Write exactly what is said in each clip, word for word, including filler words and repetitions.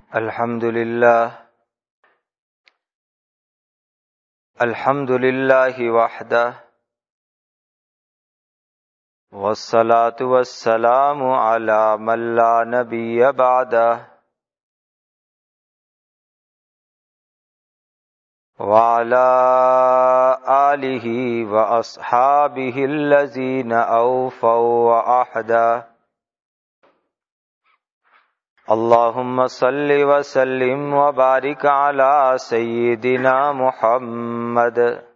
الحمد للہ الحمد للہ وحدہ والصلاة والسلام علی من لا نبی بعدہ وعلی آلہ واصحابہ الذین اوفوا وعہدہ اللہم صل وسلم وبارک علی سیدنا محمد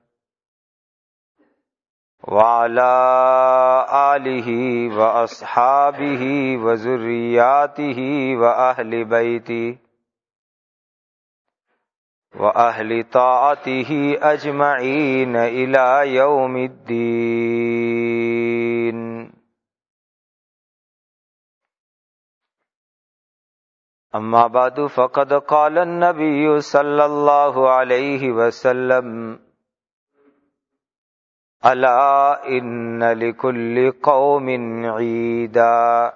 وعلی آلہ واصحابہ وذریاتہ واہل بیتہ واہل طاعتہ اجمعین الی یوم الدین۔ اما بعد فقد قال النبی صلی اللہ علیہ وسلم الا ان لکل قوم عیدا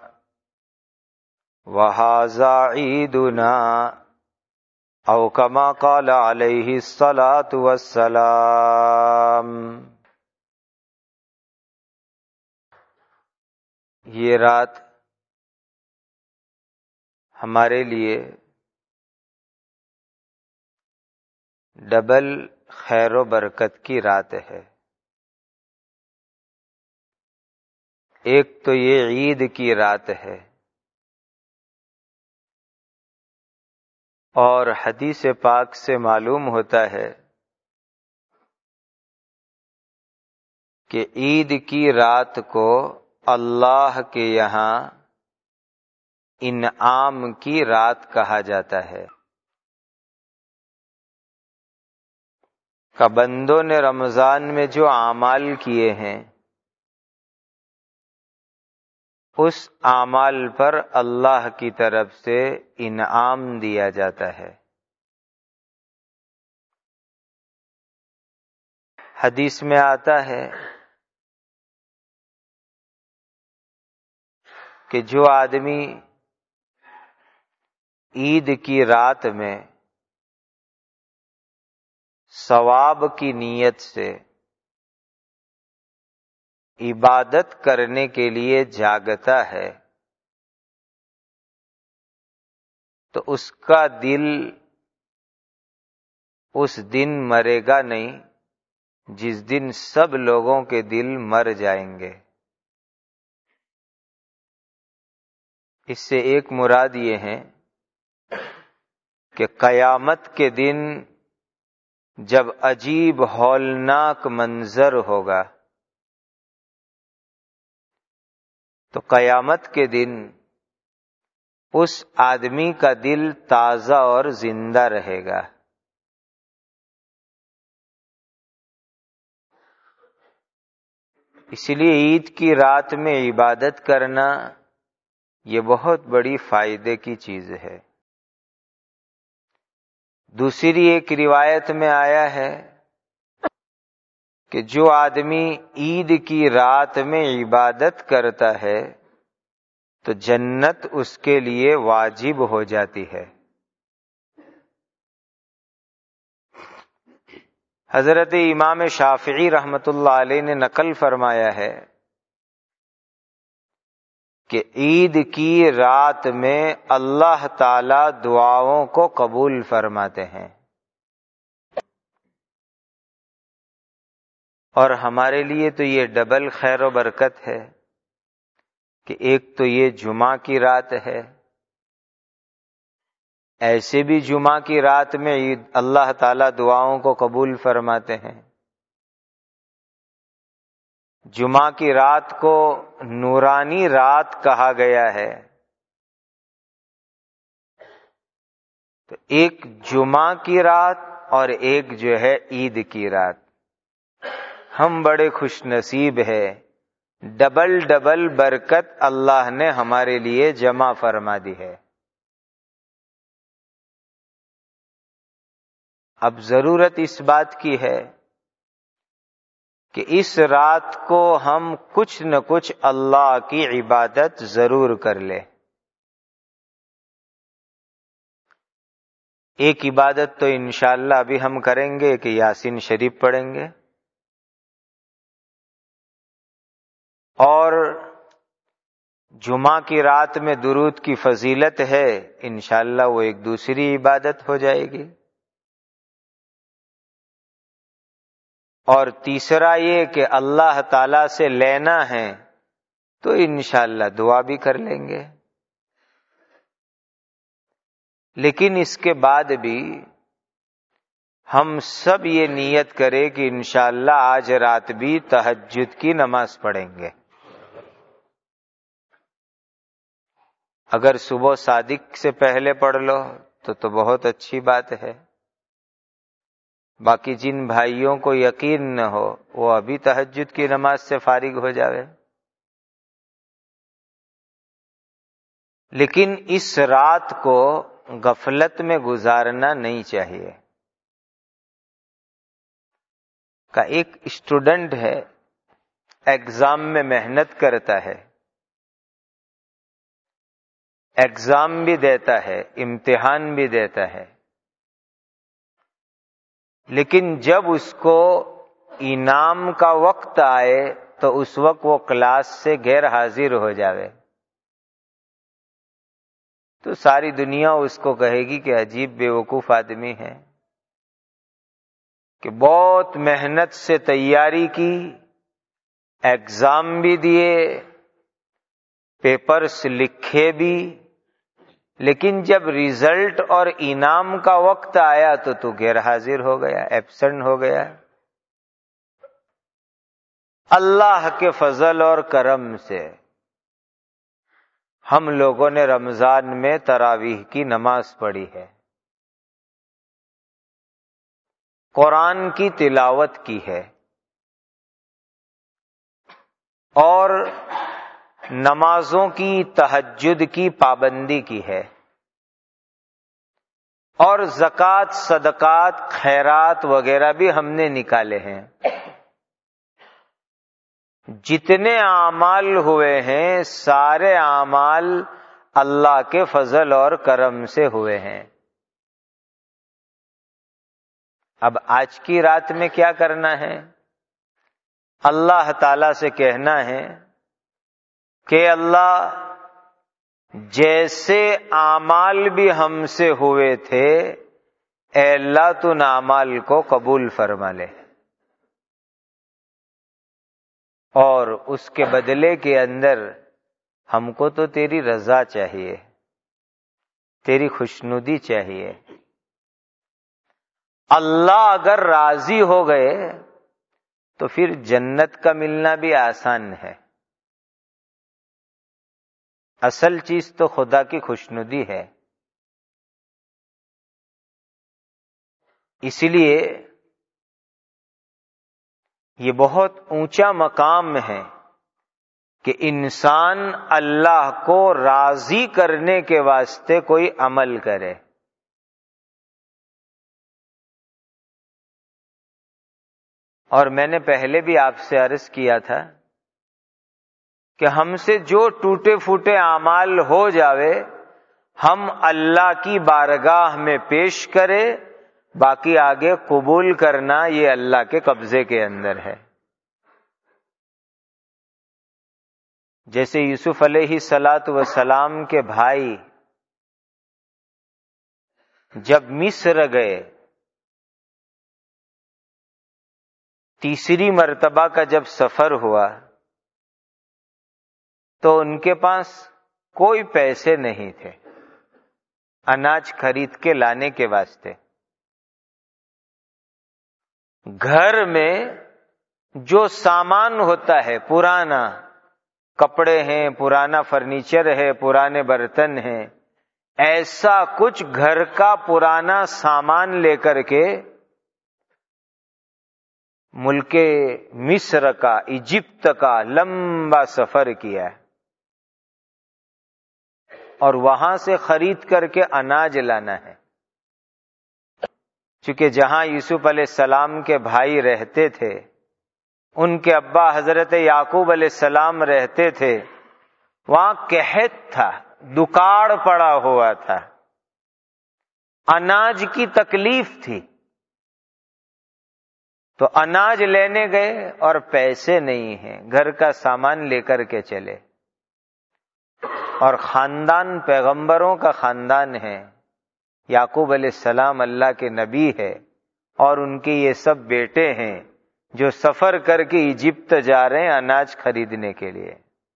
وہذا عیدنا او کما قال علیہ الصلاۃ والسلام۔ یہ رات ہمارے لیے ڈبل خیر و برکت کی رات ہے۔ ایک تو یہ عید کی رات ہے، اور حدیث پاک سے معلوم ہوتا ہے کہ عید کی رات کو اللہ کے یہاں انعام کی رات کہا جاتا ہے کہ بندوں نے رمضان میں جو اعمال کیے ہیں اس اعمال پر اللہ کی طرف سے انعام دیا جاتا ہے۔ حدیث میں آتا ہے کہ جو آدمی عید کی رات میں ثواب کی نیت سے عبادت کرنے کے لیے جاگتا ہے تو اس کا دل اس دن مرے گا نہیں جس دن سب لوگوں کے دل مر جائیں گے۔ اس سے ایک مراد یہ ہے کہ قیامت کے دن جب عجیب ہولناک منظر ہوگا تو قیامت کے دن اس آدمی کا دل تازہ اور زندہ رہے گا۔ اس لیے عید کی رات میں عبادت کرنا یہ بہت بڑی فائدے کی چیز ہے۔ دوسری ایک روایت میں آیا ہے کہ جو آدمی عید کی رات میں عبادت کرتا ہے تو جنت اس کے لیے واجب ہو جاتی ہے۔ حضرت امام شافعی رحمۃ اللہ علیہ نے نقل فرمایا ہے کہ عید کی رات میں اللہ تعالی دعاؤں کو قبول فرماتے ہیں، اور ہمارے لیے تو یہ ڈبل خیر و برکت ہے کہ ایک تو یہ جمعہ کی رات ہے، ایسے بھی جمعہ کی رات میں عید اللہ تعالی دعاؤں کو قبول فرماتے ہیں۔ جمعہ کی رات کو نورانی رات کہا گیا ہے، تو ایک جمعہ کی رات اور ایک جو ہے عید کی رات، ہم بڑے خوش نصیب ہے، ڈبل ڈبل برکت اللہ نے ہمارے لیے جمع فرما دی ہے۔ اب ضرورت اس بات کی ہے کہ اس رات کو ہم کچھ نہ کچھ اللہ کی عبادت ضرور کر لیں۔ ایک عبادت تو انشاءاللہ ابھی ہم کریں گے کہ یاسین شریف پڑھیں گے، اور جمعہ کی رات میں درود کی فضیلت ہے، انشاءاللہ وہ ایک دوسری عبادت ہو جائے گی، اور تیسرا یہ کہ اللہ تعالی سے لینا ہے تو انشاءاللہ دعا بھی کر لیں گے۔ لیکن اس کے بعد بھی ہم سب یہ نیت کریں کہ انشاءاللہ آج رات بھی تہجد کی نماز پڑھیں گے۔ اگر صبح صادق سے پہلے پڑھ لو تو تو بہت اچھی بات ہے، باقی جن بھائیوں کو یقین نہ ہو وہ ابھی تہجد کی نماز سے فارغ ہو جاوے۔ لیکن اس رات کو غفلت میں گزارنا نہیں چاہیے۔ کا ایک اسٹوڈنٹ ہے، ایگزام میں محنت کرتا ہے، ایگزام بھی دیتا ہے، امتحان بھی دیتا ہے، لیکن جب اس کو انعام کا وقت آئے تو اس وقت وہ کلاس سے غیر حاضر ہو جاوے تو ساری دنیا اس کو کہے گی کہ عجیب بیوقوف آدمی ہے کہ بہت محنت سے تیاری کی، ایگزام بھی دیے، پیپرز لکھے بھی، لیکن جب ریزلٹ اور انعام کا وقت آیا تو تو غیر حاضر ہو گیا، ایبسنٹ ہو گیا۔ اللہ کے فضل اور کرم سے ہم لوگوں نے رمضان میں تراویح کی نماز پڑھی ہے، قرآن کی تلاوت کی ہے، اور نمازوں کی تہجد کی پابندی کی ہے، اور زکوٰۃ، صدقات، خیرات وغیرہ بھی ہم نے نکالے ہیں۔ جتنے اعمال ہوئے ہیں سارے اعمال اللہ کے فضل اور کرم سے ہوئے ہیں۔ اب آج کی رات میں کیا کرنا ہے؟ اللہ تعالی سے کہنا ہے کہ اللہ جیسے اعمال بھی ہم سے ہوئے تھے، اے اللہ تو ان اعمال کو قبول فرما لے، اور اس کے بدلے کے اندر ہم کو تو تیری رضا چاہیے، تیری خوشنودی چاہیے۔ اللہ اگر راضی ہو گئے تو پھر جنت کا ملنا بھی آسان ہے۔ اصل چیز تو خدا کی خوشنودی ہے۔ اسی لیے یہ بہت اونچا مقام ہے کہ انسان اللہ کو راضی کرنے کے واسطے کوئی عمل کرے۔ اور میں نے پہلے بھی آپ سے عرض کیا تھا کہ ہم سے جو ٹوٹے پھوٹے اعمال ہو جاوے ہم اللہ کی بارگاہ میں پیش کرے، باقی آگے قبول کرنا یہ اللہ کے قبضے کے اندر ہے۔ جیسے یوسف علیہ الصلاۃ والسلام کے بھائی جب مصر گئے، تیسری مرتبہ کا جب سفر ہوا تو ان کے پاس کوئی پیسے نہیں تھے اناج خرید کے لانے کے واسطے۔ گھر میں جو سامان ہوتا ہے، پرانا کپڑے ہیں، پرانا فرنیچر ہے، پرانے برتن ہیں، ایسا کچھ گھر کا پرانا سامان لے کر کے ملک مصر کا، ایجپت کا لمبا سفر کیا اور وہاں سے خرید کر کے اناج لانا ہے۔ چونکہ جہاں یوسف علیہ السلام کے بھائی رہتے تھے، ان کے ابا حضرت یعقوب علیہ السلام رہتے تھے، وہاں قحط تھا، دکاڑ پڑا ہوا تھا، اناج کی تکلیف تھی، تو اناج لینے گئے اور پیسے نہیں ہیں، گھر کا سامان لے کر کے چلے، اور خاندان پیغمبروں کا خاندان ہے، یعقوب علیہ السلام اللہ کے نبی ہے، اور ان کے یہ سب بیٹے ہیں جو سفر کر کے ایجپت جا رہے ہیں اناج خریدنے کے لیے۔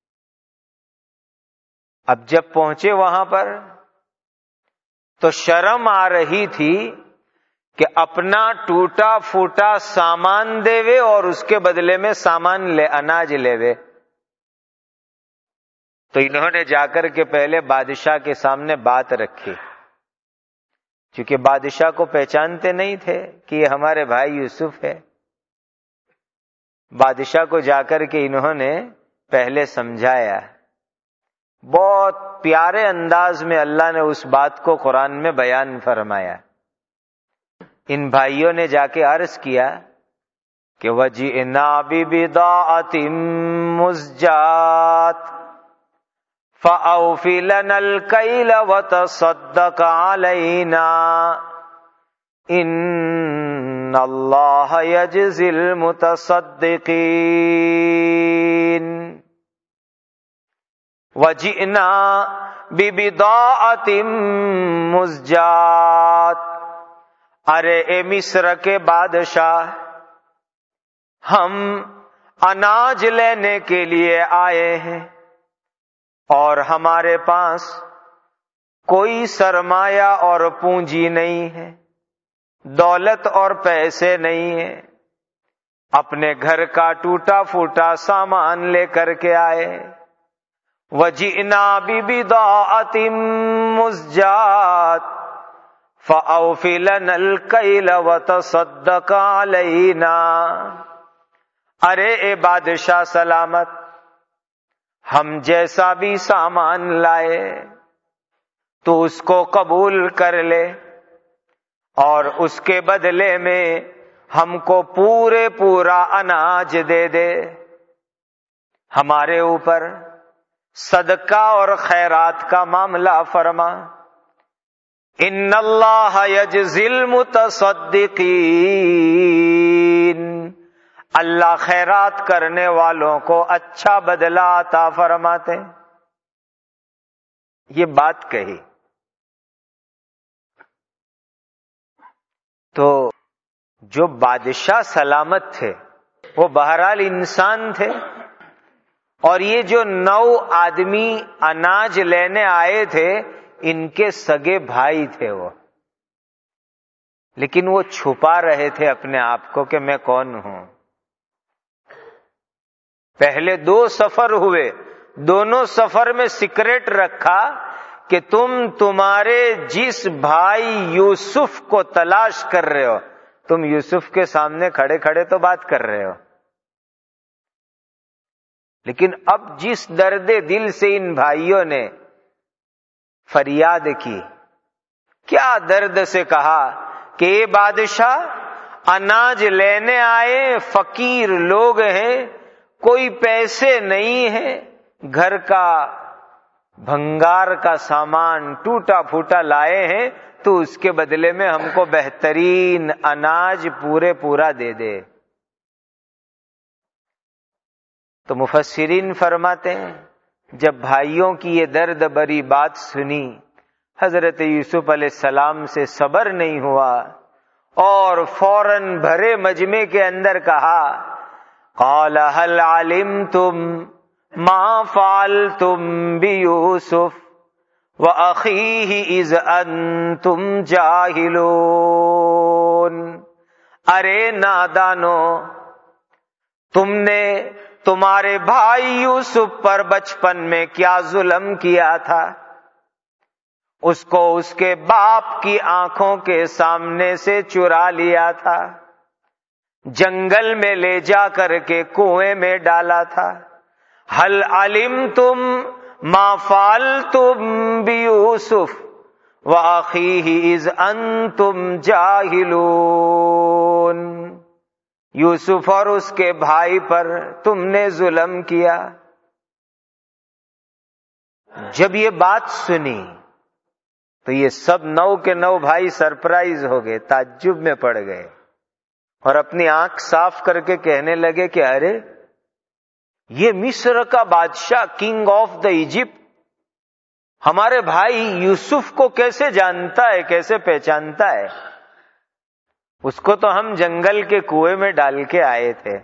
اب جب پہنچے وہاں پر تو شرم آ رہی تھی کہ اپنا ٹوٹا پھوٹا سامان دے وے اور اس کے بدلے میں سامان لے اناج لے وے۔ تو انہوں نے جا کر کے پہلے بادشاہ کے سامنے بات رکھی، چونکہ بادشاہ کو پہچانتے نہیں تھے کہ یہ ہمارے بھائی یوسف ہے۔ بادشاہ کو جا کر کے انہوں نے پہلے سمجھایا، بہت پیارے انداز میں اللہ نے اس بات کو قرآن میں بیان فرمایا۔ ان بھائیوں نے جا کے عرض کیا کہ وَجِئْنَا بِبِضَاعَةٍ مُزْجَاةٍ فَأَوْفِ لَنَا الْكَيْلَ وَتَصَدَّقْ عَلَيْنَا إِنَّ اللَّهَ يَجْزِي الْمُتَصَدِّقِينَ۔ وَجِئْنَا بِبِضَاعَةٍ مُزْجَاةٍ، ارے اے مصر کے بادشاہ، ہم اناج لینے کے لیے آئے ہیں اور ہمارے پاس کوئی سرمایہ اور پونجی نہیں ہے، دولت اور پیسے نہیں ہیں، اپنے گھر کا ٹوٹا پھوٹا سامان لے کر کے آئے۔ وَجِئْنَا بِبِضَاعَةٍ مُزْجَاةٍ فَأَوْفِ لَنَا الْكَيْلَ وَتَصَدَّقْ عَلَيْنَا۔ ارے اے بادشاہ سلامت، ہم جیسا بھی سامان لائے تو اس کو قبول کر لے، اور اس کے بدلے میں ہم کو پورے پورا اناج دے دے، ہمارے اوپر صدقہ اور خیرات کا معاملہ فرما۔ ان اللہ یجزی المتصدقین، اللہ خیرات کرنے والوں کو اچھا بدلہ عطا فرماتے۔ یہ بات کہی تو جو بادشاہ سلامت تھے وہ بہرحال انسان تھے، اور یہ جو نو آدمی اناج لینے آئے تھے ان کے سگے بھائی تھے وہ، لیکن وہ چھپا رہے تھے اپنے آپ کو کہ میں کون ہوں۔ پہلے دو سفر ہوئے، دونوں سفر میں سیکریٹ رکھا کہ تم تمہارے جس بھائی یوسف کو تلاش کر رہے ہو، تم یوسف کے سامنے کھڑے کھڑے تو بات کر رہے ہو، لیکن اب جس درد دل سے ان بھائیوں نے فریاد کی، کیا درد سے کہا کہ اے بادشاہ، اناج لینے آئے، فقیر لوگ ہیں، کوئی پیسے نہیں ہیں، گھر کا بھنگار کا سامان ٹوٹا پھوٹا لائے ہیں، تو اس کے بدلے میں ہم کو بہترین اناج پورے پورا دے دے۔ تو مفسرین فرماتے ہیں جب بھائیوں کی یہ درد بری بات سنی، حضرت یوسف علیہ السلام سے صبر نہیں ہوا اور فوراً بھرے مجمع کے اندر کہا، قال هل علمتم ما فعلتم بیوسف وَأَخِيهِ إِذْ أَنْتُمْ جَاهِلُونَ۔ ارے نادانو، تم نے تمہارے بھائی یوسف پر بچپن میں کیا ظلم کیا تھا؟ اس کو اس کے باپ کی آنکھوں کے سامنے سے چرا لیا تھا، جنگل میں لے جا کر کے کنویں میں ڈالا تھا۔ هل علمتم ما فعلتم بیوسف وَأَخِيهِ إِذْ أَنْتُمْ جَاهِلُونَ۔ یوسف اور اس کے بھائی پر تم نے ظلم کیا۔ جب یہ بات سنی تو یہ سب نو کے نو بھائی سرپرائز ہو گئے، تعجب میں پڑ گئے، اور اپنی آنکھ صاف کر کے کہنے لگے کہ ارے یہ مصر کا بادشاہ، کنگ آف دا ایجپٹ، ہمارے بھائی یوسف کو کیسے جانتا ہے، کیسے پہچانتا ہے؟ اس کو تو ہم جنگل کے کنویں میں ڈال کے آئے تھے۔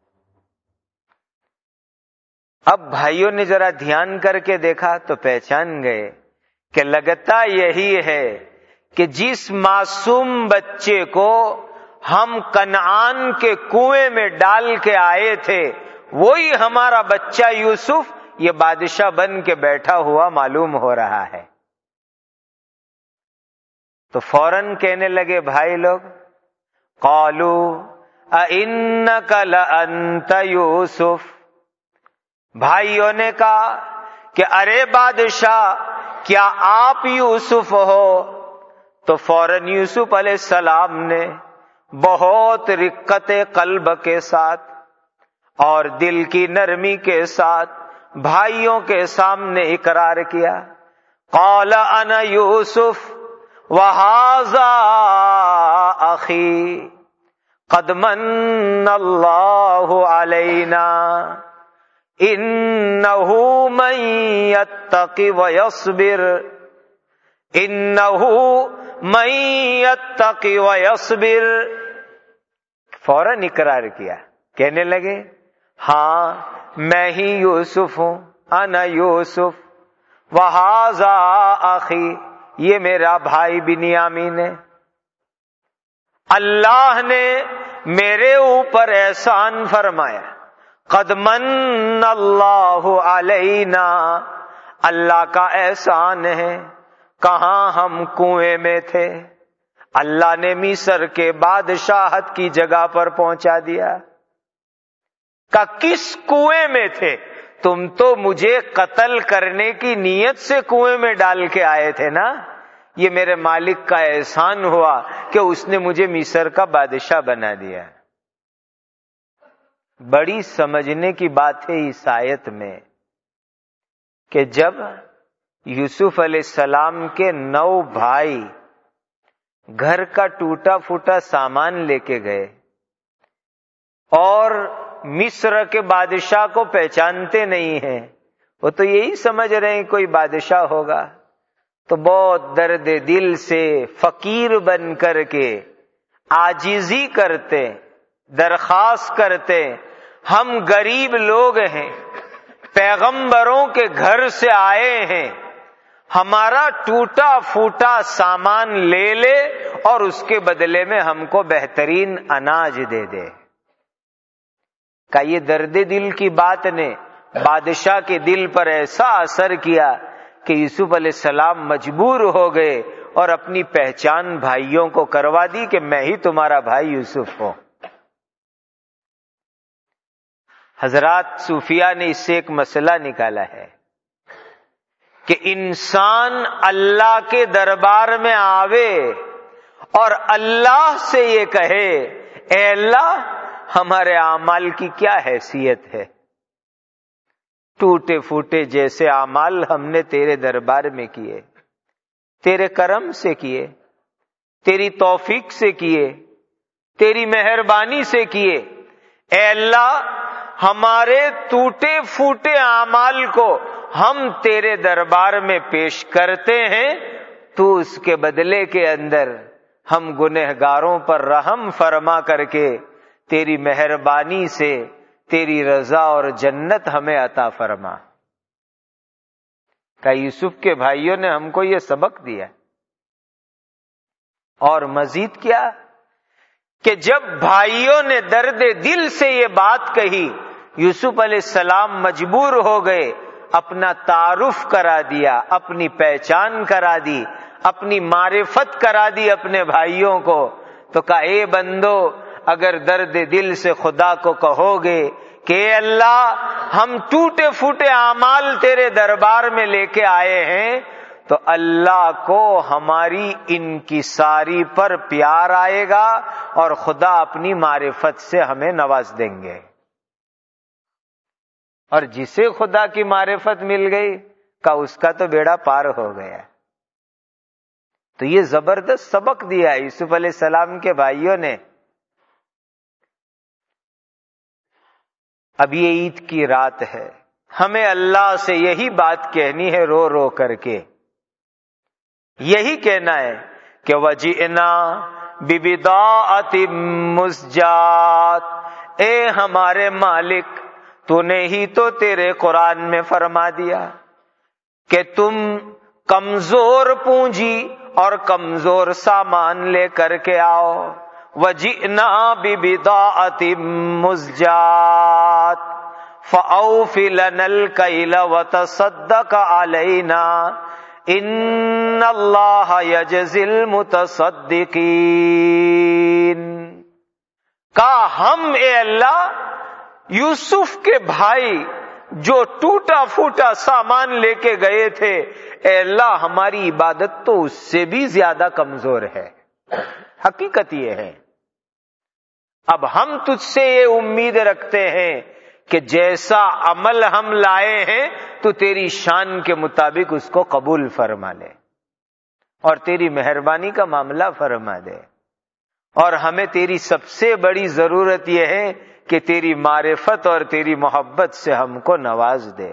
اب بھائیوں نے ذرا دھیان کر کے دیکھا تو پہچان گئے کہ لگتا یہی ہے کہ جس معصوم بچے کو ہم کنعان کے کنویں میں ڈال کے آئے تھے وہی ہمارا بچہ یوسف یہ بادشاہ بن کے بیٹھا ہوا معلوم ہو رہا ہے۔ تو فوراً کہنے لگے بھائی لوگ، قالوا اِنَّكَ لَأَنْتَ یوسف، بھائیوں نے کہا کہ ارے بادشاہ کیا آپ یوسف ہو؟ تو فوراً یوسف علیہ السلام نے بہت رقت قلب کے ساتھ اور دل کی نرمی کے ساتھ بھائیوں کے سامنے اقرار کیا، قال انا یوسف وہذا اخی قد من اللہ علینا انہ من یتقی ویصبر انہ من یتقی ویصبر۔ فوراً اقرار کیا، کہنے لگے ہاں میں ہی یوسف ہوں، انا یوسف وہذا اخی، یہ میرا بھائی بنیامین ہے، اللہ نے میرے اوپر احسان فرمایا، قد من اللہ علینا، اللہ کا احسان ہے، کہاں ہم کنویں میں تھے، اللہ نے مصر کے بادشاہت کی جگہ پر پہنچا دیا۔ کہ کس کنویں میں تھے؟ تم تو مجھے قتل کرنے کی نیت سے کنویں میں ڈال کے آئے تھے نا، یہ میرے مالک کا احسان ہوا کہ اس نے مجھے مصر کا بادشاہ بنا دیا۔ بڑی سمجھنے کی بات ہے اس آیت میں کہ جب یوسف علیہ السلام کے نو بھائی گھر کا ٹوٹا پھوٹا سامان لے کے گئے اور مصر کے بادشاہ کو پہچانتے نہیں ہیں، وہ تو یہی سمجھ رہے ہیں کوئی بادشاہ ہوگا، تو بہت درد دل سے فقیر بن کر کے عاجزی کرتے، درخواست کرتے، ہم غریب لوگ ہیں، پیغمبروں کے گھر سے آئے ہیں، ہمارا ٹوٹا پھوٹا سامان لے لے اور اس کے بدلے میں ہم کو بہترین اناج دے دے۔ کہ یہ درد دل کی بات نے بادشاہ کے دل پر ایسا اثر کیا کہ یوسف علیہ السلام مجبور ہو گئے اور اپنی پہچان بھائیوں کو کروا دی کہ میں ہی تمہارا بھائی یوسف ہوں۔ حضرات صوفیاء نے اس سے ایک مسئلہ نکالا ہے کہ انسان اللہ کے دربار میں آوے اور اللہ سے یہ کہے اے اللہ ہمارے اعمال کی کیا حیثیت ہے، ٹوٹے پھوٹے جیسے اعمال ہم نے تیرے دربار میں کیے، تیرے کرم سے کیے، تیری توفیق سے کیے، تیری مہربانی سے کیے، اے اللہ ہمارے ٹوٹے پھوٹے اعمال کو ہم تیرے دربار میں پیش کرتے ہیں، تو اس کے بدلے کے اندر ہم گنہگاروں پر رحم فرما کر کے تیری مہربانی سے تیری رضا اور جنت ہمیں عطا فرما۔ کہ یوسف کے بھائیوں نے ہم کو یہ سبق دیا، اور مزید کیا کہ جب بھائیوں نے درد دل سے یہ بات کہی، یوسف علیہ السلام مجبور ہو گئے، اپنا تعارف کرا دیا، اپنی پہچان کرا دی، اپنی معرفت کرا دی اپنے بھائیوں کو، تو کہا اے بندو اگر درد دل سے خدا کو کہو گے کہ اے اللہ ہم ٹوٹے پھوٹے اعمال تیرے دربار میں لے کے آئے ہیں، تو اللہ کو ہماری انکساری پر پیار آئے گا اور خدا اپنی معرفت سے ہمیں نواز دیں گے۔ اور جسے خدا کی معرفت مل گئی کا اس کا تو بیڑا پار ہو گیا۔ تو یہ زبردست سبق دیا یوسف علیہ السلام کے بھائیوں نے. اب یہ عید کی رات ہے، ہمیں اللہ سے یہی بات کہنی ہے رو رو کر کے، یہی کہنا ہے کہ وَجِئْنَا بِبِضَاعَةٍ مُزْجَاةٍ، اے ہمارے مالک تو نے ہی تو تیرے قرآن میں فرما دیا کہ تم کمزور پونجی اور کمزور سامان لے کر کے آؤ. وَجِئْنَا بِبِضَاعَةٍ مُزْجَاةٍ فَأَوْفِ لَنَا الْكَيْلَ وَتَصَدَّقْ عَلَيْنَا ان اللہ یجزی المتصدقین. کہا ہم اے اللہ یوسف کے بھائی جو ٹوٹا پھوٹا سامان لے کے گئے تھے، اے اللہ ہماری عبادت تو اس سے بھی زیادہ کمزور ہے. حقیقت یہ ہے. اب ہم تجھ سے یہ امید رکھتے ہیں کہ جیسا عمل ہم لائے ہیں تو تیری شان کے مطابق اس کو قبول فرما لے اور تیری مہربانی کا معاملہ فرما دے. اور ہمیں تیری سب سے بڑی ضرورت یہ ہے کہ تیری معرفت اور تیری محبت سے ہم کو نواز دے.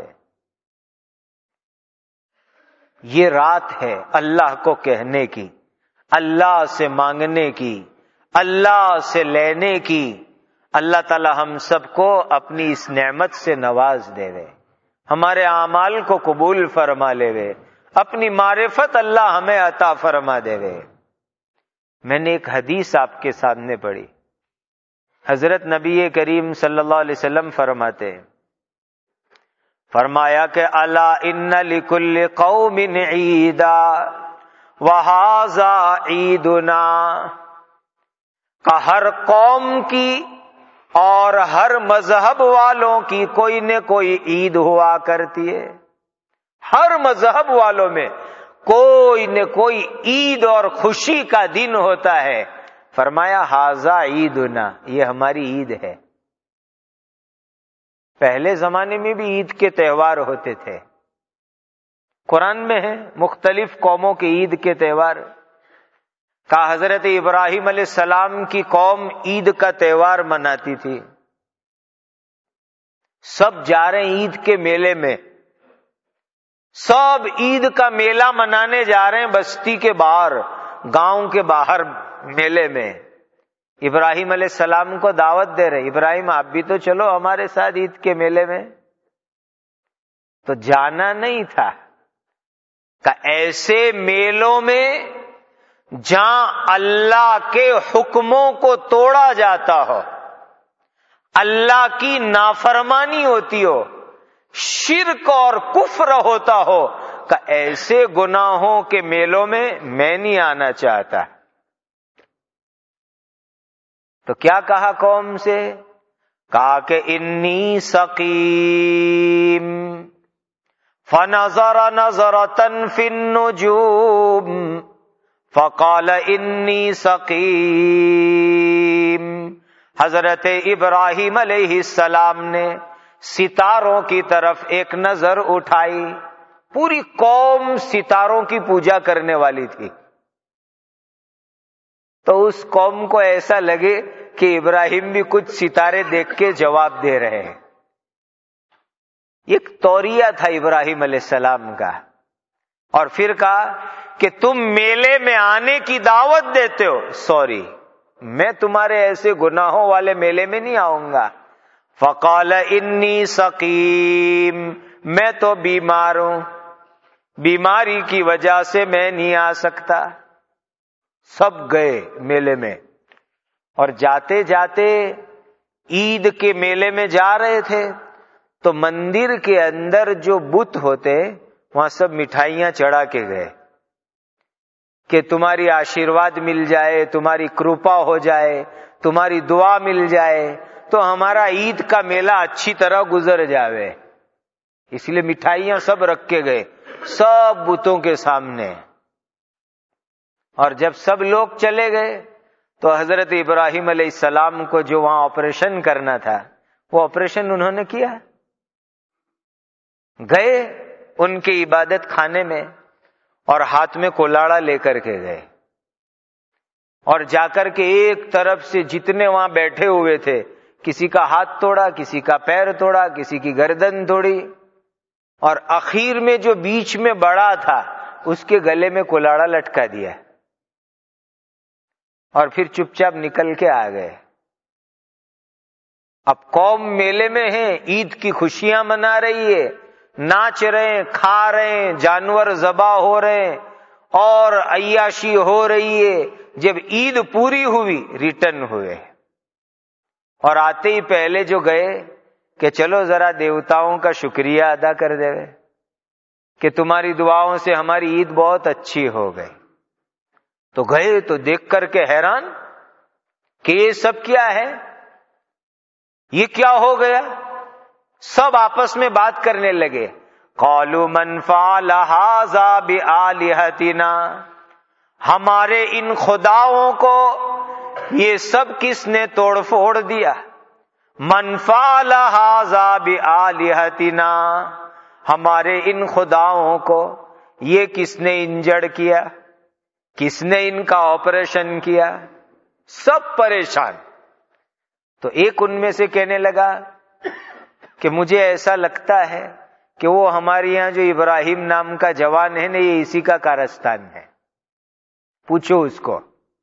یہ رات ہے اللہ کو کہنے کی، اللہ سے مانگنے کی، اللہ سے لینے کی. اللہ تعالی ہم سب کو اپنی اس نعمت سے نواز دے وے، ہمارے اعمال کو قبول فرما لے وے، اپنی معرفت اللہ ہمیں عطا فرما دے وے. میں نے ایک حدیث آپ کے سامنے پڑھی. حضرت نبی کریم صلی اللہ علیہ وسلم فرماتے ہیں، فرمایا کہ الا ان لکل قوم عیدا وہذا عیدنا، کہ ہر قوم کی اور ہر مذہب والوں کی کوئی نہ کوئی عید ہوا کرتی ہے. ہر مذہب والوں میں کوئی نہ کوئی عید اور خوشی کا دن ہوتا ہے. فرمایا ھذا عیدنا، یہ ہماری عید ہے. پہلے زمانے میں بھی عید کے تہوار ہوتے تھے. قرآن میں ہے مختلف قوموں کے عید کے تہوار. کہا حضرت ابراہیم علیہ السلام کی قوم عید کا تہوار مناتی تھی. سب جا رہے ہیں عید کے میلے میں، سب عید کا میلہ منانے جا رہے ہیں بستی کے باہر، گاؤں کے باہر میلے میں. ابراہیم علیہ السلام کو دعوت دے رہے، ابراہیم آپ بھی تو چلو ہمارے ساتھ عید کے میلے میں. تو جانا نہیں تھا. کہ ایسے میلوں میں جہاں اللہ کے حکموں کو توڑا جاتا ہو، اللہ کی نافرمانی ہوتی ہو، شرک اور کفر ہوتا ہو، کہ ایسے گناہوں کے میلوں میں میں نہیں آنا چاہتا. تو کیا کہا قوم سے؟ کہا کہ انی سقیم فنظر نظرۃ فی النجوم فقال انی سقیم. حضرت ابراہیم علیہ السلام نے ستاروں کی طرف ایک نظر اٹھائی. پوری قوم ستاروں کی پوجا کرنے والی تھی. تو اس قوم کو ایسا لگے کہ ابراہیم بھی کچھ ستارے دیکھ کے جواب دے رہے ہیں. ایک طوریہ تھا ابراہیم علیہ السلام کا. اور پھر کہا کہ تم میلے میں آنے کی دعوت دیتے ہو، سوری میں تمہارے ایسے گناہوں والے میلے میں نہیں آؤں گا. فقال انی سقیم، میں تو بیمار ہوں، بیماری کی وجہ سے میں نہیں آ سکتا. سب گئے میلے میں، اور جاتے جاتے عید کے میلے میں جا رہے تھے تو مندر کے اندر جو بت ہوتے وہاں سب مٹھائیاں چڑھا کے گئے کہ تمہاری آشیرواد مل جائے، تمہاری کرپا ہو جائے، تمہاری دعا مل جائے تو ہمارا عید کا میلہ اچھی طرح گزر جاوے. اس لیے مٹھائیاں سب رکھ کے گئے سب بتوں کے سامنے. اور جب سب لوگ چلے گئے تو حضرت ابراہیم علیہ السلام کو جو وہاں آپریشن کرنا تھا وہ آپریشن انہوں نے کیا. گئے ان کے عبادت خانے میں، اور ہاتھ میں کلاڑا لے کر کے گئے اور جا کر کے ایک طرف سے جتنے وہاں بیٹھے ہوئے تھے کسی کا ہاتھ توڑا, کسی کا پیر توڑا, کسی کی گردن توڑی, اور اخیر میں جو بیچ میں بڑا تھا اس کے گلے میں کلاڑا لٹکا دیا اور پھر چپ چاپ نکل کے آ گئے. اب قوم میلے میں ہے, عید کی خوشیاں منا رہی ہے, ناچ رہے ہیں, کھا رہے ہیں, جانور ذبح ہو رہے ہیں اور عیاشی ہو رہی ہے. جب عید پوری ہوئی ریٹرن ہوئے اور آتے ہی پہلے جو گئے کہ چلو ذرا دیوتاؤں کا شکریہ ادا کر دے کہ تمہاری دعاؤں سے ہماری عید بہت اچھی ہو گئی. تو گئے تو دیکھ کر کے حیران کہ یہ سب کیا ہے, یہ کیا ہو گیا. سب آپس میں بات کرنے لگے. قالوا من فعل هذا بآلهتنا, ہمارے ان خداؤں کو یہ سب کس نے توڑ پھوڑ دیا. من فعل هذا بآلهتنا, ہمارے ان خداؤں کو یہ کس نے انجڑ کیا, کس نے ان کا آپریشن کیا. سب پریشان. تو ایک ان میں سے کہنے لگا کہ مجھے ایسا لگتا ہے کہ وہ ہمارے یہاں جو ابراہیم نام کا جوان ہے نا, یہ اسی کا کارستان ہے. پوچھو اس کو,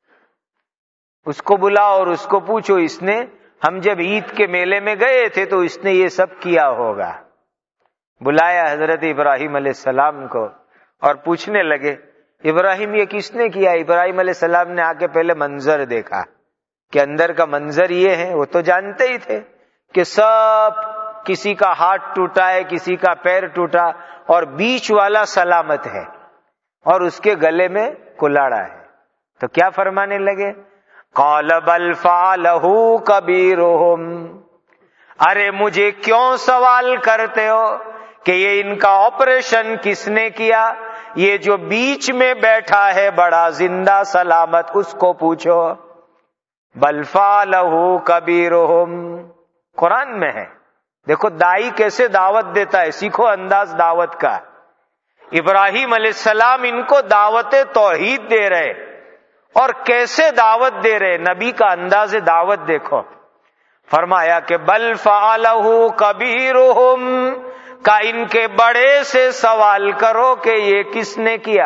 اس کو بلاؤ اور اس کو پوچھو, اس نے ہم جب عید کے میلے میں گئے تھے تو اس نے یہ سب کیا ہوگا. بلایا حضرت ابراہیم علیہ السلام کو اور پوچھنے لگے ابراہیم یہ کس نے کیا. ابراہیم علیہ السلام نے آ کے پہلے منظر دیکھا کہ اندر کا منظر یہ ہے. وہ تو جانتے ہی تھے کہ سب کسی کا ہاتھ ٹوٹا ہے, کسی کا پیر ٹوٹا, اور بیچ والا سلامت ہے اور اس کے گلے میں کلاڑا ہے. تو کیا فرمانے لگے, قال بل فعلہ کبیرہم, ارے مجھے کیوں سوال کرتے ہو کہ یہ ان کا آپریشن کس نے کیا. یہ جو بیچ میں بیٹھا ہے بڑا زندہ سلامت, اس کو پوچھو. بل فعلہ کبیرہم, قرآن میں ہے. دیکھو دائی کیسے دعوت دیتا ہے, سیکھو انداز دعوت کا. ابراہیم علیہ السلام ان کو دعوت توحید دے رہے, اور کیسے دعوت دے رہے, نبی کا انداز دعوت دیکھو. فرمایا کہ بل فعلہ کبیرہم, کا ان کے بڑے سے سوال کرو کہ یہ کس نے کیا.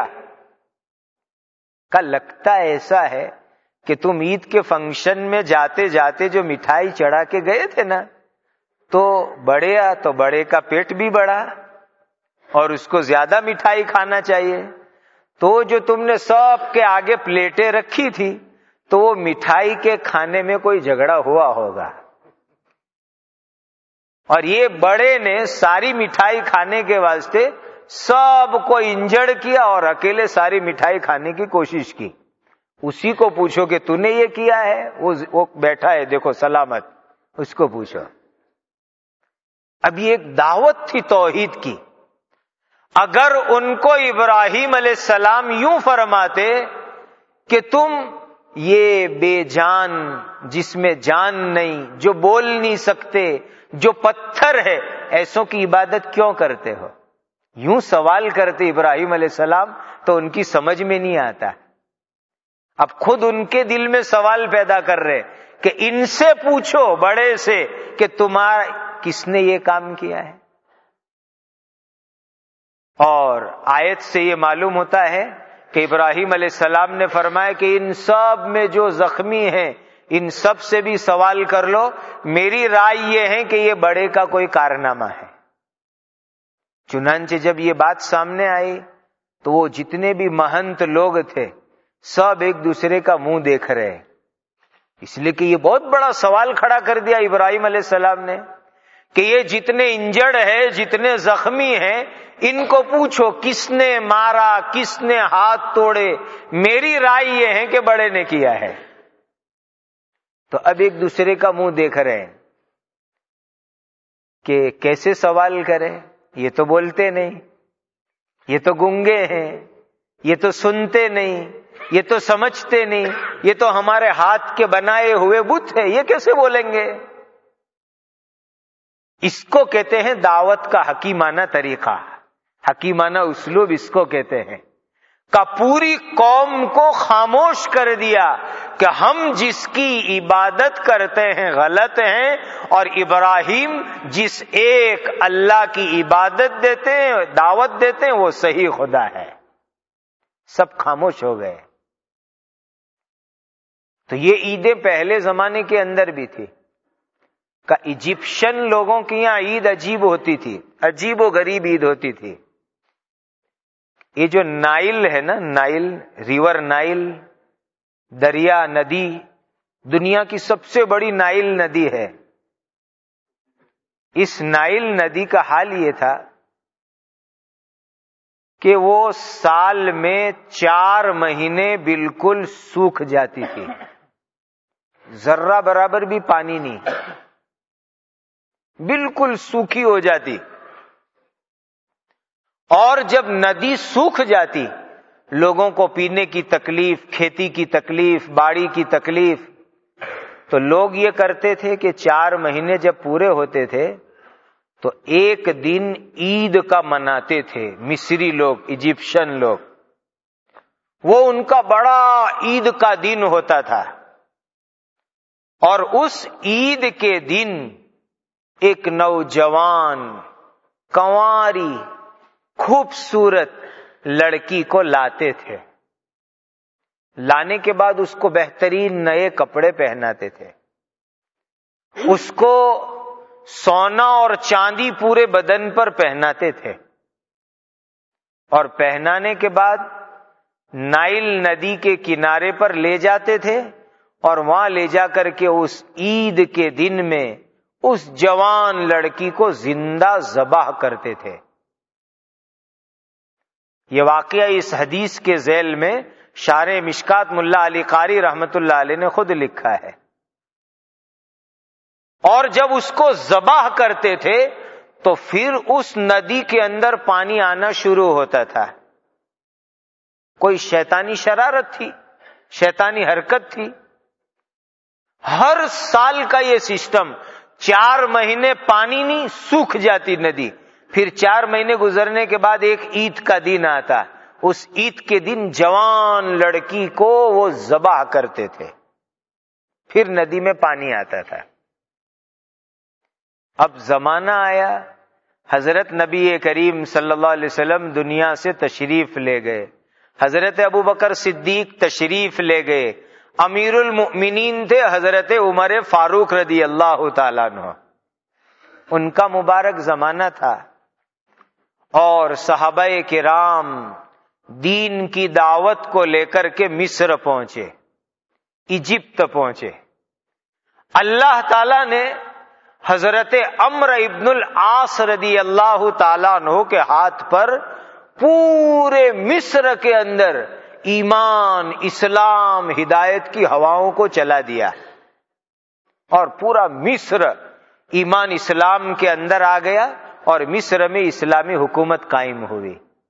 کا لگتا ایسا ہے کہ تم عید کے فنکشن میں جاتے جاتے جو مٹھائی چڑھا کے گئے تھے نا, تو بڑے تو بڑے کا پیٹ بھی بڑا اور اس کو زیادہ مٹھائی کھانا چاہیے. تو جو تم نے سب کے آگے پلیٹیں رکھی تھی تو وہ مٹھائی کے کھانے میں کوئی جھگڑا ہوا ہوگا, اور یہ بڑے نے ساری مٹھائی کھانے کے واسطے سب کو انجڑ کیا اور اکیلے ساری مٹھائی کھانے کی کوشش کی. اسی کو پوچھو کہ تو نے یہ کیا ہے, وہ بیٹھا ہے دیکھو سلامت, اس کو پوچھو. اب یہ ایک دعوت تھی توحید کی. اگر ان کو ابراہیم علیہ السلام یوں فرماتے کہ تم یہ بے جان, جس میں جان نہیں, جو بول نہیں سکتے, جو پتھر ہے, ایسوں کی عبادت کیوں کرتے ہو, یوں سوال کرتے ابراہیم علیہ السلام تو ان کی سمجھ میں نہیں آتا. اب خود ان کے دل میں سوال پیدا کر رہے کہ ان سے پوچھو بڑے سے کہ تمہارا کس نے یہ کام کیا ہے. اور آیت سے یہ معلوم ہوتا ہے کہ ابراہیم علیہ السلام نے فرمایا کہ ان سب میں جو زخمی ہیں ان سب سے بھی سوال کر لو, میری رائے یہ ہے کہ یہ بڑے کا کوئی کارنامہ ہے. چنانچہ جب یہ بات سامنے آئی تو وہ جتنے بھی مہنت لوگ تھے سب ایک دوسرے کا منہ دیکھ رہے, اس لیے کہ یہ بہت بڑا سوال کھڑا کر دیا ابراہیم علیہ السلام نے کہ یہ جتنے انجڑ ہے, جتنے زخمی ہیں, ان کو پوچھو کس نے مارا, کس نے ہاتھ توڑے. میری رائے یہ ہے کہ بڑے نے کیا ہے. تو اب ایک دوسرے کا منہ دیکھ رہے ہیں کہ کیسے سوال کریں, یہ تو بولتے نہیں, یہ تو گونگے ہیں, یہ تو سنتے نہیں, یہ تو سمجھتے نہیں, یہ تو ہمارے ہاتھ کے بنائے ہوئے بت ہے, یہ کیسے بولیں گے. اس کو کہتے ہیں دعوت کا حکیمانہ طریقہ, حکیمانہ اسلوب اس کو کہتے ہیں. کا پوری قوم کو خاموش کر دیا کہ ہم جس کی عبادت کرتے ہیں غلط ہیں، اور ابراہیم جس ایک اللہ کی عبادت دیتے ہیں، دعوت دیتے ہیں، وہ صحیح خدا ہے۔ سب خاموش ہو گئے۔ تو یہ عیدیں پہلے زمانے کے اندر بھی تھی کہ ایجپشن لوگوں کی یہاں عید عجیب ہوتی تھی، عجیب و غریب عید ہوتی تھی۔ یہ جو نائل ہے نا، نائل ریور، نائل دریا، ندی، دنیا کی سب سے بڑی نائل ندی ہے۔ اس نائل ندی کا حال یہ تھا کہ وہ سال میں چار مہینے بالکل سوکھ جاتی تھی، ذرہ برابر بھی پانی نہیں، بالکل سوکھی ہو جاتی۔ اور جب ندی سوکھ جاتی، لوگوں کو پینے کی تکلیف، کھیتی کی تکلیف، باڑی کی تکلیف، تو لوگ یہ کرتے تھے کہ چار مہینے جب پورے ہوتے تھے تو ایک دن عید کا مناتے تھے۔ مصری لوگ، ایجپشن لوگ، وہ ان کا بڑا عید کا دن ہوتا تھا، اور اس عید کے دن ایک نوجوان کنواری خوبصورت لڑکی کو لاتے تھے۔ لانے کے بعد اس کو بہترین نئے کپڑے پہناتے تھے، اس کو سونا اور چاندی پورے بدن پر پہناتے تھے، اور پہنانے کے بعد نائل ندی کے کنارے پر لے جاتے تھے، اور وہاں لے جا کر کے اس عید کے دن میں اس جوان لڑکی کو زندہ ذبح کرتے تھے۔ یہ واقعہ اس حدیث کے ذیل میں شارح مشکات ملا علی قاری رحمت اللہ علیہ نے خود لکھا ہے۔ اور جب اس کو ذبح کرتے تھے تو پھر اس ندی کے اندر پانی آنا شروع ہوتا تھا۔ کوئی شیطانی شرارت تھی، شیطانی حرکت تھی۔ ہر سال کا یہ سسٹم، چار مہینے پانی نہیں، سوکھ جاتی ندی، پھر چار مہینے گزرنے کے بعد ایک عید کا دن آتا، اس عید کے دن جوان لڑکی کو وہ ذبح کرتے تھے، پھر ندی میں پانی آتا تھا۔ اب زمانہ آیا، حضرت نبی کریم صلی اللہ علیہ وسلم دنیا سے تشریف لے گئے، حضرت ابوبکر صدیق تشریف لے گئے، امیر المؤمنین تھے حضرت عمر فاروق رضی اللہ تعالیٰ عنہ، ان کا مبارک زمانہ تھا، اور صحابہ کرام دین کی دعوت کو لے کر کے مصر پہنچے، ایجپت پہنچے۔ اللہ تعالیٰ نے حضرت عمرو ابن العاص رضی اللہ تعالیٰ عنہ کے ہاتھ پر پورے مصر کے اندر ایمان، اسلام، ہدایت کی ہواؤں کو چلا دیا، اور پورا مصر ایمان اسلام کے اندر آ گیا، اور مصر میں اسلامی حکومت قائم ہوئی۔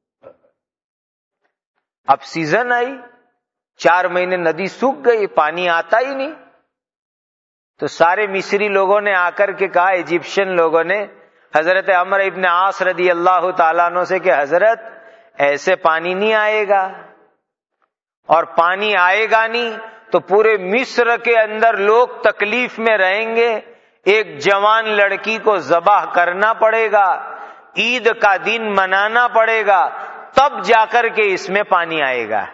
اب سیزن آئی، چار مہینے ندی سوکھ گئی، پانی آتا ہی نہیں، تو سارے مصری لوگوں نے آ کر کے کہا، ایجپشن لوگوں نے حضرت عمرو ابن عاص رضی اللہ تعالیٰ عنہ سے کہ حضرت ایسے پانی نہیں آئے گا، اور پانی آئے گا نہیں تو پورے مصر کے اندر لوگ تکلیف میں رہیں گے، ایک جوان لڑکی کو ذبح کرنا پڑے گا، عید کا دن منانا پڑے گا، تب جا کر کے اس میں پانی آئے گا۔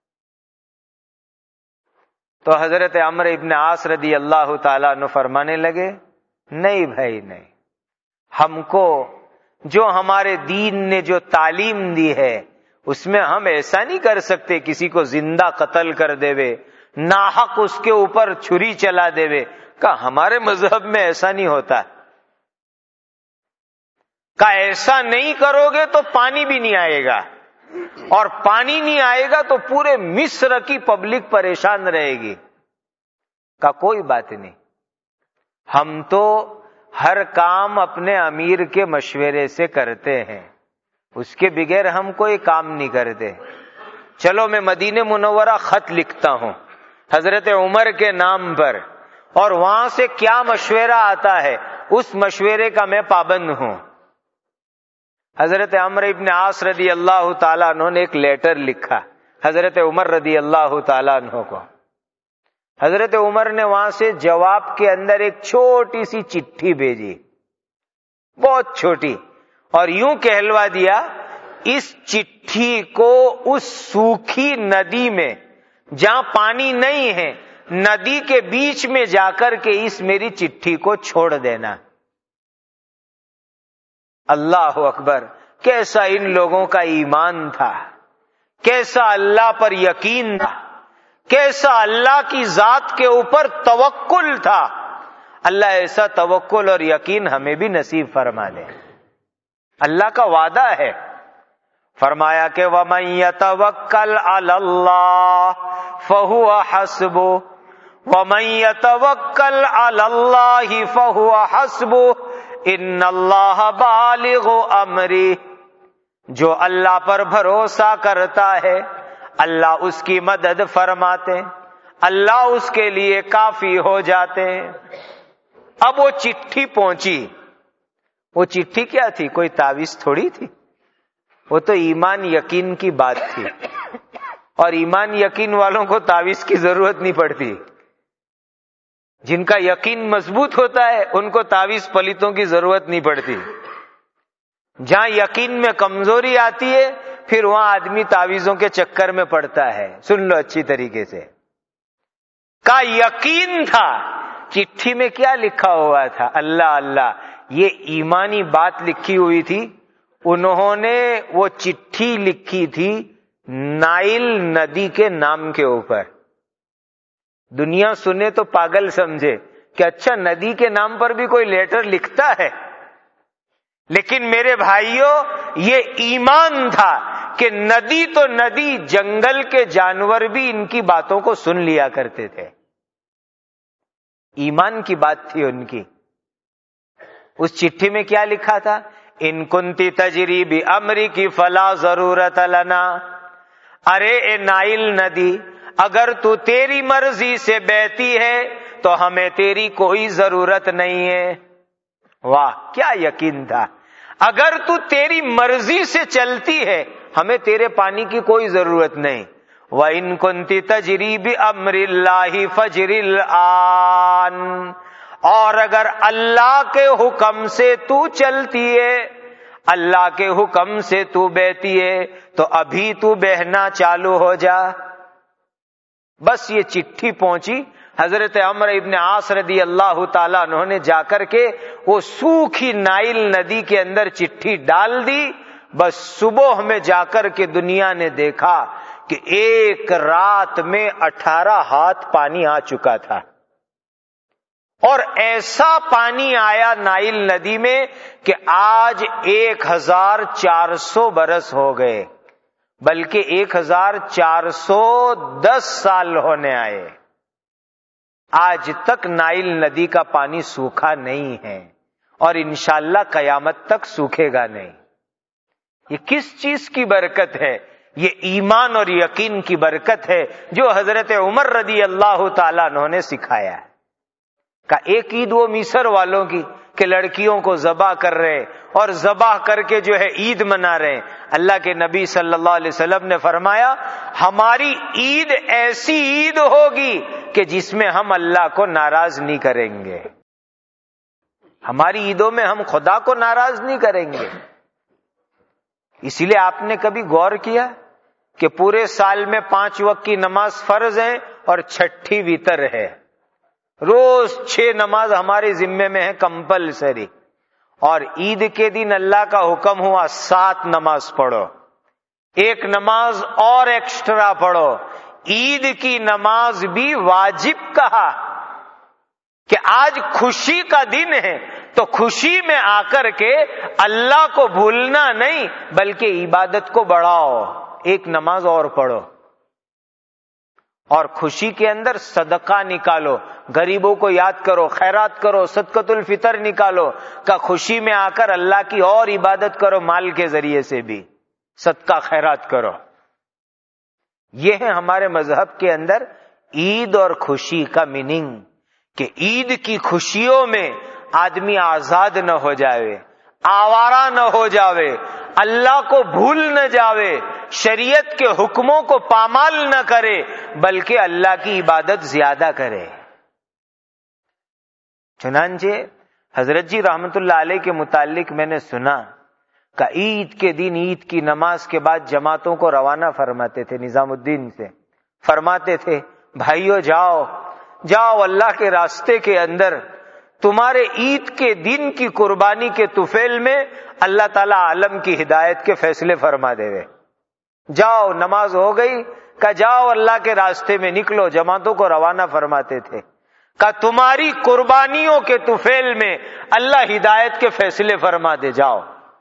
تو حضرت عمرو ابن عاص رضی اللہ تعالیٰ عنہ فرمانے لگے، نہیں بھائی نہیں، ہم کو جو ہمارے دین نے جو تعلیم دی ہے اس میں ہم ایسا نہیں کر سکتے، کسی کو زندہ قتل کر دیوے، ناحق اس کے اوپر چھری چلا دیوے، کہ ہمارے مذہب میں ایسا نہیں ہوتا، کہ ایسا نہیں کرو گے تو پانی بھی نہیں آئے گا، اور پانی نہیں آئے گا تو پورے مصر کی پبلک پریشان رہے گی۔ کا کوئی بات نہیں، ہم تو ہر کام اپنے امیر کے مشورے سے کرتے ہیں، اس کے بغیر ہم کوئی کام نہیں کرتے۔ چلو میں مدینہ منورہ خط لکھتا ہوں حضرت عمر کے نام پر، اور وہاں سے کیا مشورہ آتا ہے اس مشورے کا میں پابند ہوں۔ حضرت عمرو ابن عاص رضی اللہ تعالیٰ عنہ نے ایک لیٹر لکھا حضرت عمر رضی اللہ تعالیٰ عنہ کو. حضرت عمر نے وہاں سے جواب کے اندر ایک چھوٹی سی چٹھی بھیجی، بہت چھوٹی، اور یوں کہلوا دیا اس چٹھی کو اس سوکھی ندی میں جہاں پانی نہیں ہے، ندی کے بیچ میں جا کر کے اس میری چٹھی کو چھوڑ دینا. اللہ اکبر، کیسا ان لوگوں کا ایمان تھا، کیسا اللہ پر یقین تھا، کیسا اللہ کی ذات کے اوپر توکل تھا. اللہ ایسا توکل اور یقین ہمیں بھی نصیب فرما دے. اللہ کا وعدہ ہے، فرمایا کہ وَمَن يَتَوَكَّلْ عَلَى اللَّهِ فَهُوَ حَسْبُهُ وَمَن يَتَوَكَّلْ عَلَى اللَّهِ فَهُوَ حَسْبُهُ إِنَّ اللَّهَ بَالِغُ أَمْرِهِ. جو اللہ پر بھروسہ کرتا ہے اللہ اس کی مدد فرماتے، اللہ اس کے لیے کافی ہو جاتے ہیں. اب وہ چٹھی پہنچی. وہ چٹھی کیا تھی؟ کوئی تعویذ تھوڑی تھی، وہ تو ایمان یقین کی بات تھی. اور ایمان یقین والوں کو تعویذ کی ضرورت نہیں پڑتی. جن کا یقین مضبوط ہوتا ہے ان کو تعویذ پلیتوں کی ضرورت نہیں پڑتی. جہاں یقین میں کمزوری آتی ہے پھر وہاں آدمی تعویذوں کے چکر میں پڑتا ہے. سن لو اچھی طریقے سے. کا یقین تھا. چٹھی میں کیا لکھا ہوا تھا؟ اللہ اللہ. یہ ایمانی بات لکھی ہوئی تھی. انہوں نے وہ چٹھی لکھی تھی نائل ندی کے نام کے اوپر. دنیا سنے تو پاگل سمجھے کہ اچھا ندی کے نام پر بھی کوئی لیٹر لکھتا ہے. لیکن میرے بھائیوں یہ ایمان تھا کہ ندی تو ندی، جنگل کے جانور بھی ان کی باتوں کو سن لیا کرتے تھے. ایمان کی بات تھی ان کی. اس چٹھی میں کیا لکھا تھا؟ ان کنتی تجری بامرکی فلا ضرورت لنا. ارے اے نائل ندی، اگر تو تیری مرضی سے بہتی ہے تو ہمیں تیری کوئی ضرورت نہیں ہے. واہ کیا یقین تھا. اگر تو تیری مرضی سے چلتی ہے ہمیں تیرے پانی کی کوئی ضرورت نہیں. وَإِن كُنْتِ تَجْرِي بِأَمْرِ اللَّهِ فَجْرِ الْآن. اور اگر اللہ کے حکم سے تو چلتی ہے، اللہ کے حکم سے تو بہتی ہے تو ابھی تو بہنا چالو ہو جا. بس یہ چٹھی پہنچی. حضرت عمرو ابن عاص رضی اللہ تعالیٰ عنہ نے جا کر کے وہ سوکھی نائل ندی کے اندر چٹھی ڈال دی. بس صبح میں جا کر کے دنیا نے دیکھا کہ ایک رات میں اٹھارہ ہاتھ پانی آ چکا تھا. اور ایسا پانی آیا نائل ندی میں کہ آج ایک ہزار چار سو برس ہو گئے، بلکہ ایک ہزار چار سو دس سال ہونے آئے. آج تک نائل ندی کا پانی سوکھا نہیں ہے اور انشاءاللہ قیامت تک سوکھے گا نہیں. یہ کس چیز کی برکت ہے؟ یہ ایمان اور یقین کی برکت ہے جو حضرت عمر رضی اللہ تعالیٰ عنہ نے سکھایا ہے. کا ایک عید وہ مصر والوں کی کہ لڑکیوں کو ذبح کر رہے اور ذبح کر کے جو ہے عید منا رہے ہیں. اللہ کے نبی صلی اللہ علیہ وسلم نے فرمایا ہماری عید ایسی عید ہوگی کہ جس میں ہم اللہ کو ناراض نہیں کریں گے. ہماری عیدوں میں ہم خدا کو ناراض نہیں کریں گے. اسی لیے آپ نے کبھی غور کیا کہ پورے سال میں پانچ وقت کی نماز فرض ہے اور چھٹی وتر ہے. روز چھ نماز ہمارے ذمے میں ہے کمپلسری، اور عید کے دن اللہ کا حکم ہوا سات نماز پڑھو، ایک نماز اور ایکسٹرا پڑھو. عید کی نماز بھی واجب کہا کہ آج خوشی کا دن ہے تو خوشی میں آ کر کے اللہ کو بھولنا نہیں بلکہ عبادت کو بڑھاؤ، ایک نماز اور پڑھو. اور خوشی کے اندر صدقہ نکالو، غریبوں کو یاد کرو، خیرات کرو، صدقۃ الفطر نکالو. کا خوشی میں آ کر اللہ کی اور عبادت کرو، مال کے ذریعے سے بھی صدقہ خیرات کرو. یہ ہے ہمارے مذہب کے اندر عید اور خوشی کا میننگ، کہ عید کی خوشیوں میں آدمی آزاد نہ ہو جائے، آوارہ نہ ہو جاوے، اللہ کو بھول نہ جاوے، شریعت کے حکموں کو پامال نہ کرے، بلکہ اللہ کی عبادت زیادہ کرے۔ چنانچہ حضرت جی رحمت اللہ علیہ کے متعلق میں نے سنا کہ عید کے دن عید کی نماز کے بعد جماعتوں کو روانہ فرماتے تھے، نظام الدین سے فرماتے تھے بھائیو جاؤ جاؤ اللہ کے راستے کے اندر، تمہارے عید کے دن کی قربانی کے طفیل میں اللہ تعالی عالم کی ہدایت کے فیصلے فرما دے وے۔ جاؤ نماز ہو گئی کہ جاؤ اللہ کے راستے میں نکلو، جماعتوں کو روانہ فرماتے تھے کہ تمہاری قربانیوں کے طفیل میں اللہ ہدایت کے فیصلے فرما دے، جاؤ۔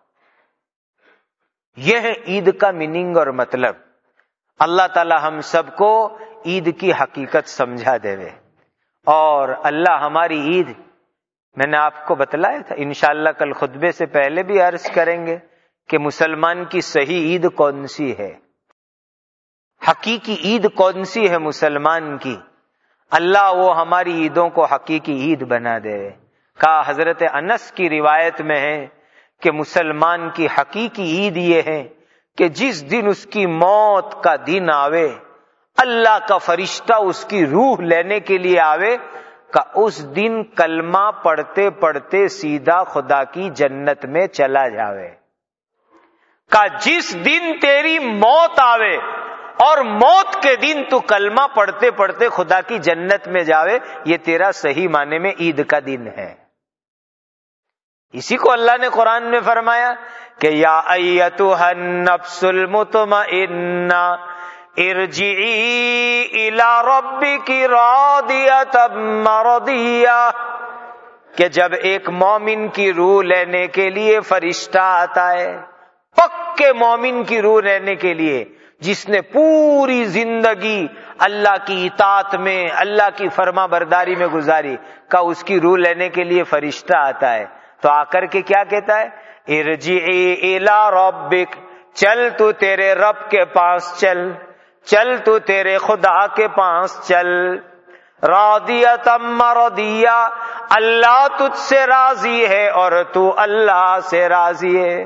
یہ ہے عید کا میننگ اور مطلب۔ اللہ تعالی ہم سب کو عید کی حقیقت سمجھا دے وے، اور اللہ ہماری عید، میں نے آپ کو بتلایا تھا، انشاءاللہ کل خطبے سے پہلے بھی عرض کریں گے کہ مسلمان کی صحیح عید کون سی ہے، حقیقی عید کون سی ہے مسلمان کی۔ اللہ وہ ہماری عیدوں کو حقیقی عید بنا دے۔ کہا حضرت انس کی روایت میں ہے کہ مسلمان کی حقیقی عید یہ ہے کہ جس دن اس کی موت کا دن آوے، اللہ کا فرشتہ اس کی روح لینے کے لیے آوے، کہ اس دن کلمہ پڑھتے پڑھتے سیدھا خدا کی جنت میں چلا جاوے۔ کہ جس دن تیری موت آوے اور موت کے دن تو کلمہ پڑھتے پڑھتے خدا کی جنت میں جاوے، یہ تیرا صحیح معنی میں عید کا دن ہے۔ اسی کو اللہ نے قرآن میں فرمایا کہ یا ایتھا النفس المطمئنہ ارجعی الی ربک راضیۃ مرضیہ، کہ جب ایک مومن کی روح لینے کے لیے فرشتہ آتا ہے، پکے مومن کی روح لینے کے لیے، جس نے پوری زندگی اللہ کی اطاعت میں اللہ کی فرما برداری میں گزاری، کا اس کی روح لینے کے لیے فرشتہ آتا ہے، تو آ کر کے کیا کہتا ہے؟ ارجعی الی ربک، چل تو تیرے رب کے پاس چل، چل تو تیرے خدا کے پاس چل، راضیۃ مرضیہ، اللہ تجھ سے راضی ہے اور تو اللہ سے راضی ہے۔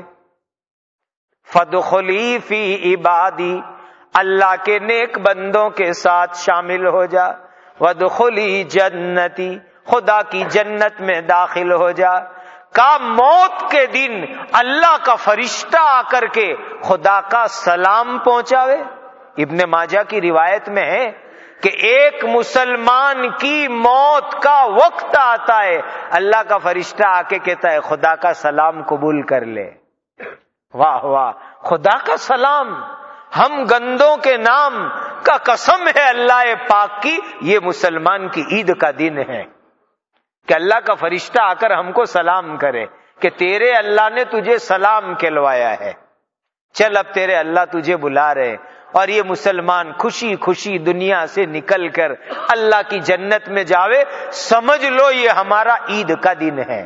فادخلی فی عبادی، اللہ کے نیک بندوں کے ساتھ شامل ہو جا، وادخلی جنتی، خدا کی جنت میں داخل ہو جا۔ کا موت کے دن اللہ کا فرشتہ آ کر کے خدا کا سلام پہنچاوے۔ ابن ماجہ کی روایت میں ہے کہ ایک مسلمان کی موت کا وقت آتا ہے، اللہ کا فرشتہ آ کے کہتا ہے خدا کا سلام قبول کر لے۔ واہ واہ، خدا کا سلام، ہم گندوں کے نام کا قسم ہے اللہ پاک کی، یہ مسلمان کی عید کا دن ہے کہ اللہ کا فرشتہ آ کر ہم کو سلام کرے کہ تیرے اللہ نے تجھے سلام کہلوایا ہے، چل اب تیرے اللہ تجھے بلا رہے، اور یہ مسلمان خوشی خوشی دنیا سے نکل کر اللہ کی جنت میں جاوے، سمجھ لو یہ ہمارا عید کا دن ہے۔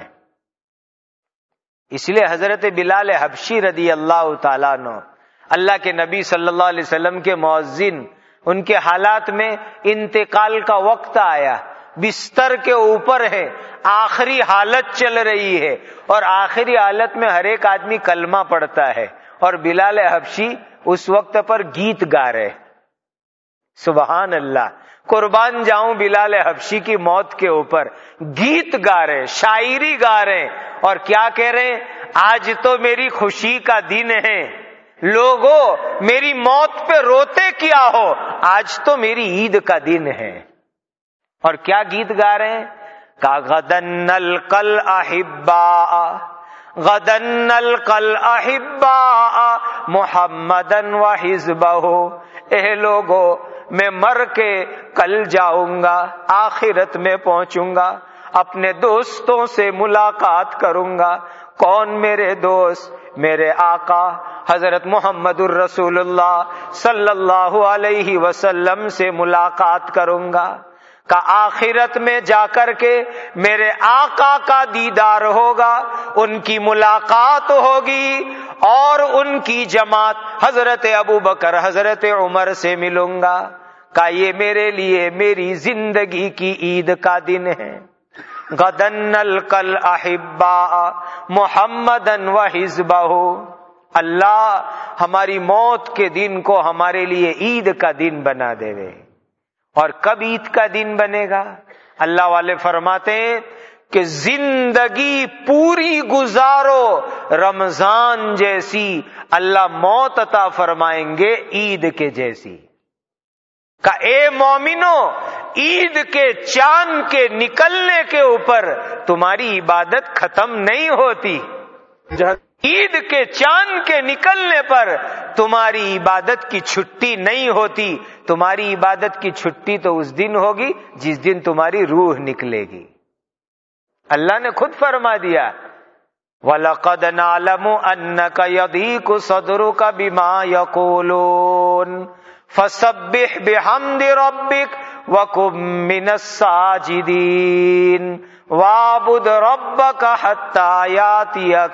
اس لیے حضرت بلال حبشی رضی اللہ تعالیٰ عنہ، اللہ کے نبی صلی اللہ علیہ وسلم کے مؤذن، ان کے حالات میں انتقال کا وقت آیا، بستر کے اوپر ہے، آخری حالت چل رہی ہے، اور آخری حالت میں ہر ایک آدمی کلمہ پڑھتا ہے، اور بلال حبشی اس وقت پر گیت گا رہے۔ سبحان اللہ، قربان جاؤں بلال حبشی کی موت کے اوپر، گیت گا رہے، شاعری گا رہے، اور کیا کہہ رہے ہیں؟ آج تو میری خوشی کا دن ہے، لوگو میری موت پہ روتے کیا ہو، آج تو میری عید کا دن ہے۔ اور کیا گیت گا رہے ہیں؟ کا غدن نلقى الاحباء، غدن نلقى الاحباء محمدن وحزبہ، اے لوگو میں مر کے کل جاؤں گا، آخرت میں پہنچوں گا، اپنے دوستوں سے ملاقات کروں گا۔ کون میرے دوست؟ میرے آقا حضرت محمد الرسول اللہ صلی اللہ علیہ وسلم سے ملاقات کروں گا، کہ آخرت میں جا کر کے میرے آقا کا دیدار ہوگا، ان کی ملاقات ہوگی، اور ان کی جماعت حضرت ابو بکر حضرت عمر سے ملوں گا، کہ یہ میرے لیے میری زندگی کی عید کا دن ہے۔ غدن نلقى الاحباء محمدا وحزبه، اللہ ہماری موت کے دن کو ہمارے لیے عید کا دن بنا دے وے۔ اور کب عید کا دن بنے گا؟ اللہ والے فرماتے ہیں کہ زندگی پوری گزارو رمضان جیسی، اللہ موت عطا فرمائیں گے عید کے جیسی۔ کہ اے مومنو، عید کے چاند کے نکلنے کے اوپر تمہاری عبادت ختم نہیں ہوتی، عید کے چاند کے نکلنے پر تمہاری عبادت کی چھٹی نہیں ہوتی، تمہاری عبادت کی چھٹی تو اس دن ہوگی جس دن تمہاری روح نکلے گی۔ اللہ نے خود فرما دیا وَلَقَدْ نَعْلَمُ أَنَّكَ يَضِيقُ صَدْرُكَ بِمَا يَقُولُونَ فَسَبِّحْ بِحَمْدِ رَبِّكَ وَكُن مِّنَ السَّاجِدِينَ وَاعْبُدْ رَبَّكَ حَتَّى يَأْتِيَكَ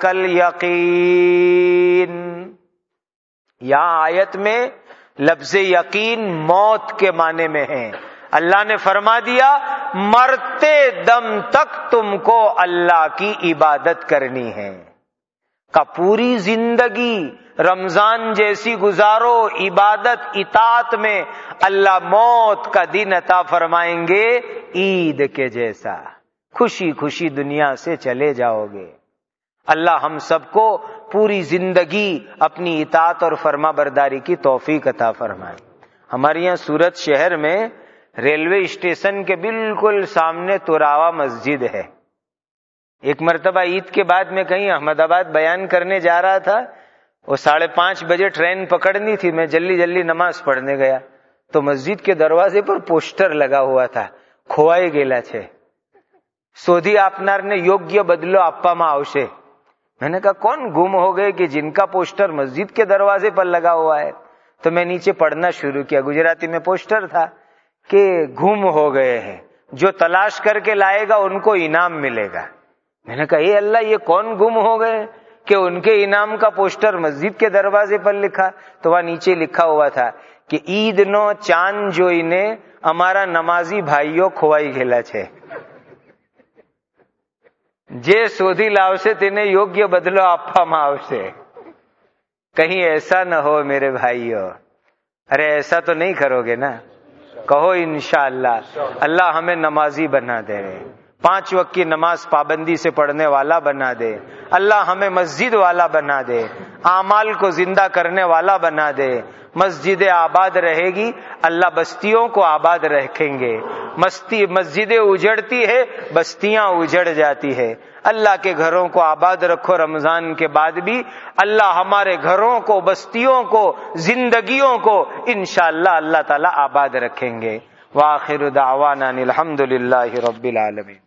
الْيَقِينُ۔ یہاں آیت میں لفظ یقین موت کے معنی میں ہے۔ اللہ نے فرما دیا مرتے دم تک تم کو اللہ کی عبادت کرنی ہے، کا پوری زندگی رمضان جیسی گزارو عبادت اطاعت میں، اللہ موت کا دن عطا فرمائیں گے عید کے جیسا، خوشی خوشی دنیا سے چلے جاؤ گے۔ اللہ ہم سب کو پوری زندگی اپنی اطاعت اور فرما برداری کی توفیق عطا فرمائے۔ ہمارے یہاں سورت شہر میں ریلوے اسٹیشن کے بالکل سامنے توراوا مسجد ہے۔ ایک مرتبہ عید کے بعد میں کہیں احمد آباد بیان کرنے جا رہا تھا، وہ ساڑھے پانچ بجے ٹرین پکڑنی تھی، میں جلدی جلدی نماز پڑھنے گیا تو مسجد کے دروازے پر پوسٹر لگا ہوا تھا کھوائے گیلا چھے سودھی آپنار نے یوگیہ بدلو آپا ماں آوشے۔ میں نے کہا کون گم ہو گئے کہ جن کا پوسٹر مسجد کے دروازے پر لگا ہوا ہے؟ تو میں نیچے پڑھنا شروع کیا، گجراتی میں پوسٹر تھا کہ گم ہو گئے ہیں، جو تلاش کر کے لائے گا ان کو انعام ملے گا۔ میں نے کہا اے اللہ یہ کون گم ہو گئے کہ ان کے انعام کا پوسٹر مسجد کے دروازے پر لکھا؟ تو وہاں نیچے لکھا ہوا تھا کہ عید نو چاند جوئینے ہمارا نمازی بھائیوں کھوائی گھیلا چھے، جے سودھی لاؤ سے تینے یوگیہ بدلو آپا ماؤ سے۔ کہیں ایسا نہ ہو میرے بھائیوں، ارے ایسا تو نہیں کرو گے نا؟ کہو انشاءاللہ اللہ ہمیں نمازی بنا دے، پانچ وقت کی نماز پابندی سے پڑھنے والا بنا دے، اللہ ہمیں مسجد والا بنا دے، اعمال کو زندہ کرنے والا بنا دے۔ مسجد آباد رہے گی، اللہ بستیوں کو آباد رکھیں گے۔ مستی مسجدیں اجڑتی ہے، بستیاں اجڑ جاتی ہے۔ اللہ کے گھروں کو آباد رکھو رمضان کے بعد بھی، اللہ ہمارے گھروں کو، بستیوں کو، زندگیوں کو انشاءاللہ اللہ تعالی آباد رکھیں گے۔ وآخر دعوانا الحمد للہ رب العالمین۔